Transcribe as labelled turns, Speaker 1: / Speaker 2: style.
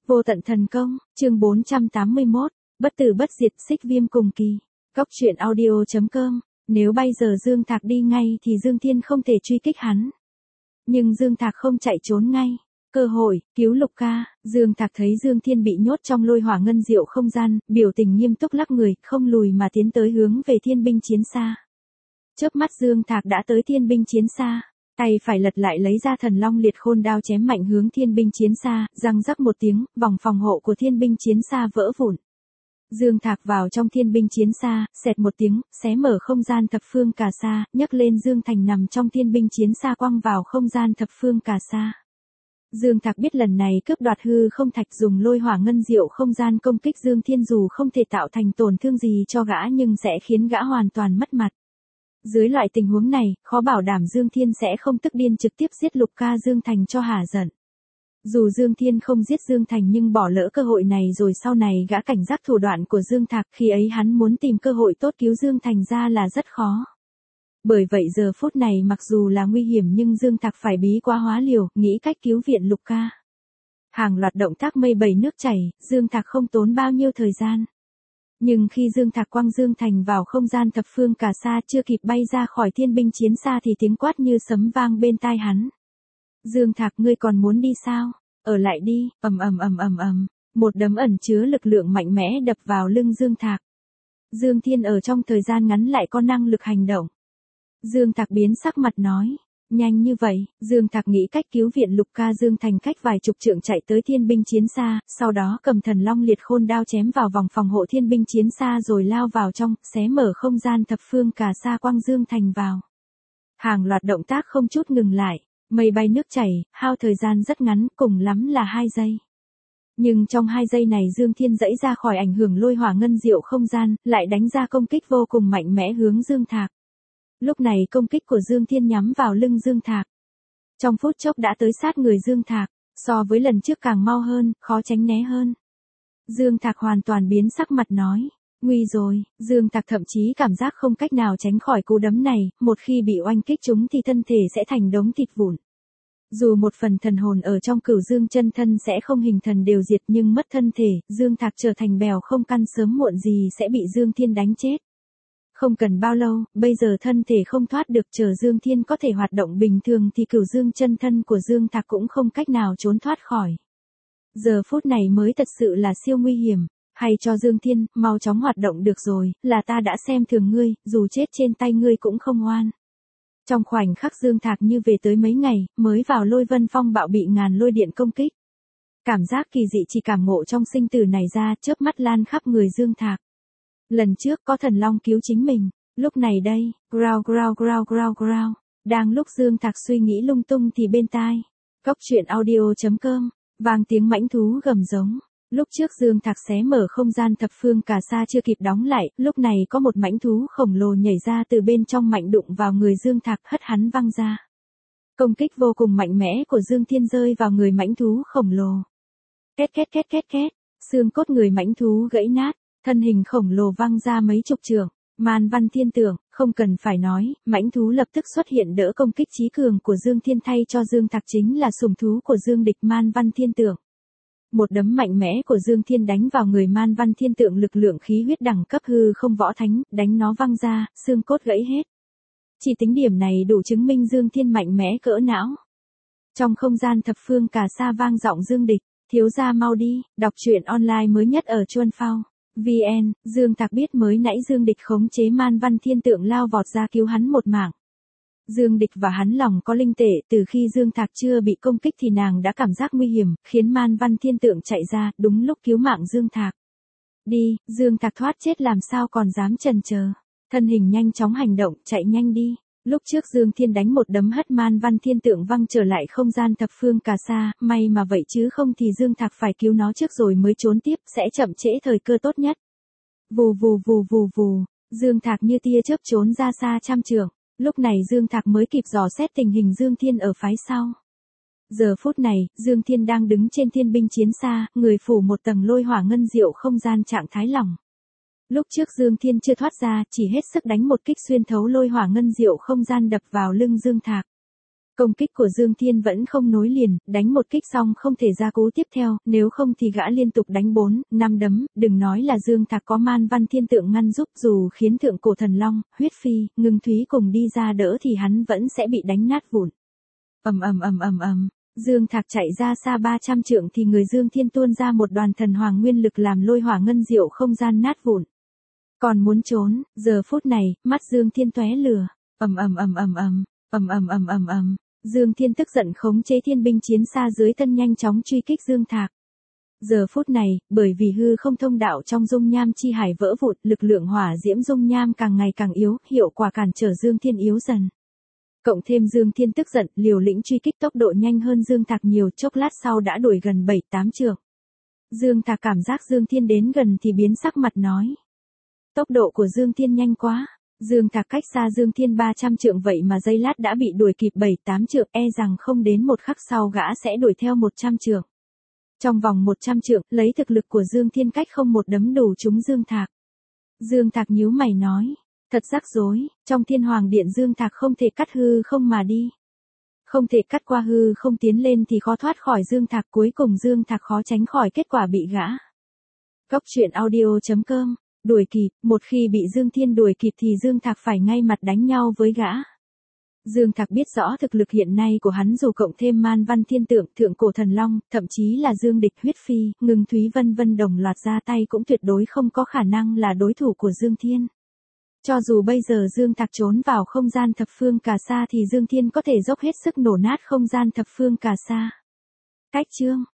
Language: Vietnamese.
Speaker 1: Vô tận thần công, chương 481, bất tử bất diệt xích viêm cùng kỳ. Góc truyện audio.com, nếu bây giờ Dương Thạc đi ngay thì Dương Thiên không thể truy kích hắn. Nhưng Dương Thạc không chạy trốn ngay. Cơ hội, cứu Lục ca, Dương Thạc thấy Dương Thiên bị nhốt trong lôi hỏa ngân diệu không gian, biểu tình nghiêm túc lắc người, không lùi mà tiến tới hướng về thiên binh chiến xa. Chớp mắt Dương Thạc đã tới thiên binh chiến xa. Tay phải lật lại lấy ra thần long liệt khôn đao chém mạnh hướng thiên binh chiến xa, răng rắc một tiếng, vòng phòng hộ của thiên binh chiến xa vỡ vụn. Dương Thạc vào trong thiên binh chiến xa, xẹt một tiếng, xé mở không gian thập phương cà sa, nhấc lên Dương Thành nằm trong thiên binh chiến xa quăng vào không gian thập phương cà sa. Dương Thạc biết lần này cướp đoạt hư không thạch dùng lôi hỏa ngân diệu không gian công kích Dương Thiên dù không thể tạo thành tổn thương gì cho gã nhưng sẽ khiến gã hoàn toàn mất mặt. Dưới loại tình huống này, khó bảo đảm Dương Thiên sẽ không tức điên trực tiếp giết Lục ca Dương Thành cho hả giận. Dù Dương Thiên không giết Dương Thành nhưng bỏ lỡ cơ hội này rồi sau này gã cảnh giác thủ đoạn của Dương Thạc khi ấy hắn muốn tìm cơ hội tốt cứu Dương Thành ra là rất khó. Bởi vậy giờ phút này mặc dù là nguy hiểm nhưng Dương Thạc phải bí quá hóa liều, nghĩ cách cứu viện Lục ca. Hàng loạt động tác mây bảy nước chảy, Dương Thạc không tốn bao nhiêu thời gian. Nhưng khi Dương Thạc quăng Dương Thành vào không gian thập phương cà sa chưa kịp bay ra khỏi thiên binh chiến xa thì tiếng quát như sấm vang bên tai hắn. Dương Thạc ngươi còn muốn đi sao? Ở lại đi, ầm. Một đấm ẩn chứa lực lượng mạnh mẽ đập vào lưng Dương Thạc. Dương Thiên ở trong thời gian ngắn lại có năng lực hành động. Dương Thạc biến sắc mặt nói. Nhanh như vậy, Dương Thạc nghĩ cách cứu viện Lục ca Dương Thành cách vài chục trượng chạy tới thiên binh chiến xa, sau đó cầm thần long liệt khôn đao chém vào vòng phòng hộ thiên binh chiến xa rồi lao vào trong, xé mở không gian thập phương cà sa quăng Dương Thành vào. Hàng loạt động tác không chút ngừng lại, mây bay nước chảy, hao thời gian rất ngắn, cùng lắm là 2 giây. Nhưng trong 2 giây này Dương Thiên giãy ra khỏi ảnh hưởng lôi hỏa ngân diệu không gian, lại đánh ra công kích vô cùng mạnh mẽ hướng Dương Thạc. Lúc này công kích của Dương Thiên nhắm vào lưng Dương Thạc. Trong phút chốc đã tới sát người Dương Thạc, so với lần trước càng mau hơn, khó tránh né hơn. Dương Thạc hoàn toàn biến sắc mặt nói, nguy rồi, Dương Thạc thậm chí cảm giác không cách nào tránh khỏi cú đấm này, một khi bị oanh kích trúng thì thân thể sẽ thành đống thịt vụn. Dù một phần thần hồn ở trong Cửu Dương chân thân sẽ không hình thần đều diệt nhưng mất thân thể, Dương Thạc trở thành bèo không căn sớm muộn gì sẽ bị Dương Thiên đánh chết. Không cần bao lâu, bây giờ thân thể không thoát được chờ Dương Thiên có thể hoạt động bình thường thì Cửu Dương chân thân của Dương Thạc cũng không cách nào trốn thoát khỏi. Giờ phút này mới thật sự là siêu nguy hiểm, hay cho Dương Thiên, mau chóng hoạt động được rồi, là ta đã xem thường ngươi, dù chết trên tay ngươi cũng không oan. Trong khoảnh khắc Dương Thạc như về tới mấy ngày, mới vào lôi vân phong bạo bị ngàn lôi điện công kích. Cảm giác kỳ dị chỉ cảm ngộ trong sinh tử này ra chớp mắt lan khắp người Dương Thạc. Lần trước có thần long cứu chính mình, lúc này đây, growl. Đang lúc Dương Thạc suy nghĩ lung tung thì bên tai, góc truyện audio.com, vang tiếng mãnh thú gầm giống. Lúc trước Dương Thạc xé mở không gian thập phương cà sa chưa kịp đóng lại, lúc này có một mãnh thú khổng lồ nhảy ra từ bên trong mạnh đụng vào người Dương Thạc hất hắn văng ra. Công kích vô cùng mạnh mẽ của Dương Thiên rơi vào người mãnh thú khổng lồ. Két, xương cốt người mãnh thú gãy nát. Thân hình khổng lồ văng ra mấy chục trượng, Man Văn Thiên Tượng, không cần phải nói, mãnh thú lập tức xuất hiện đỡ công kích chí cường của Dương Thiên thay cho Dương Thạc chính là sủng thú của Dương địch Man Văn Thiên Tượng. Một đấm mạnh mẽ của Dương Thiên đánh vào người Man Văn Thiên Tượng lực lượng khí huyết đẳng cấp hư không võ thánh, đánh nó văng ra, xương cốt gãy hết. Chỉ tính điểm này đủ chứng minh Dương Thiên mạnh mẽ cỡ não. Trong không gian thập phương cà sa vang giọng Dương địch, thiếu gia mau đi, đọc truyện online mới nhất ở Chuan Phao. VN, Dương Thạc biết mới nãy Dương địch khống chế Man Văn Thiên Tượng lao vọt ra cứu hắn một mạng. Dương địch và hắn lòng có linh tệ, từ khi Dương Thạc chưa bị công kích thì nàng đã cảm giác nguy hiểm, khiến Man Văn Thiên Tượng chạy ra, đúng lúc cứu mạng Dương Thạc. Đi, Dương Thạc thoát chết làm sao còn dám chần chờ. Thân hình nhanh chóng hành động, chạy nhanh đi. Lúc trước Dương Thiên đánh một đấm hất Man Văn Thiên Tượng văng trở lại không gian thập phương cà sa, may mà vậy chứ không thì Dương Thạc phải cứu nó trước rồi mới trốn tiếp, sẽ chậm trễ thời cơ tốt nhất. Vù, Dương Thạc như tia chớp trốn ra xa trăm trượng, lúc này Dương Thạc mới kịp dò xét tình hình Dương Thiên ở phái sau. Giờ phút này, Dương Thiên đang đứng trên thiên binh chiến xa, người phủ một tầng lôi hỏa ngân diệu không gian trạng thái lỏng. Lúc trước Dương Thiên chưa thoát ra, chỉ hết sức đánh một kích xuyên thấu lôi hỏa ngân diệu không gian đập vào lưng Dương Thạc. Công kích của Dương Thiên vẫn không nối liền, đánh một kích xong không thể ra cú tiếp theo, nếu không thì gã liên tục đánh 4, 5 đấm, đừng nói là Dương Thạc có Man Văn Thiên Tượng ngăn giúp, dù khiến Thượng Cổ Thần Long, Huyết Phi, Ngưng Thúy cùng đi ra đỡ thì hắn vẫn sẽ bị đánh nát vụn. Dương Thạc chạy ra xa 300 trượng thì người Dương Thiên tuôn ra một đoàn thần hoàng nguyên lực làm lôi hỏa ngân diệu không gian nát vụn. Còn muốn trốn, giờ phút này, mắt Dương Thiên tóe lửa. Dương Thiên tức giận khống chế thiên binh chiến xa dưới thân nhanh chóng truy kích Dương Thạc. Giờ phút này, bởi vì hư không thông đạo trong dung nham chi hải vỡ vụn, lực lượng hỏa diễm dung nham càng ngày càng yếu, hiệu quả cản trở Dương Thiên yếu dần. Cộng thêm Dương Thiên tức giận, liều lĩnh truy kích tốc độ nhanh hơn Dương Thạc nhiều, chốc lát sau đã đuổi gần 7-8 trượng. Dương Thạc cảm giác Dương Thiên đến gần thì biến sắc mặt nói. Tốc độ của Dương Thiên nhanh quá. Dương Thạc cách xa Dương Thiên 300 trượng vậy mà giây lát đã bị đuổi kịp 7-8 trượng, e rằng không đến một khắc sau gã sẽ đuổi theo 100 trượng. Trong vòng 100 trượng, lấy thực lực của Dương Thiên cách không một đấm đủ trúng Dương Thạc. Dương Thạc nhíu mày nói, thật rắc rối, trong Thiên Hoàng Điện Dương Thạc không thể cắt hư không mà đi. Không thể cắt qua hư không tiến lên thì khó thoát khỏi Dương Thạc, cuối cùng Dương Thạc khó tránh khỏi kết quả bị gã. Góc truyện audio.com. Đuổi kịp, một khi bị Dương Thiên đuổi kịp thì Dương Thạc phải ngay mặt đánh nhau với gã. Dương Thạc biết rõ thực lực hiện nay của hắn dù cộng thêm Man Văn Thiên Tượng, Thượng Cổ Thần Long, thậm chí là Dương Địch, Huyết Phi, Ngưng Thúy vân vân đồng loạt ra tay cũng tuyệt đối không có khả năng là đối thủ của Dương Thiên. Cho dù bây giờ Dương Thạc trốn vào không gian thập phương cà sa thì Dương Thiên có thể dốc hết sức nổ nát không gian thập phương cà sa. Cách chương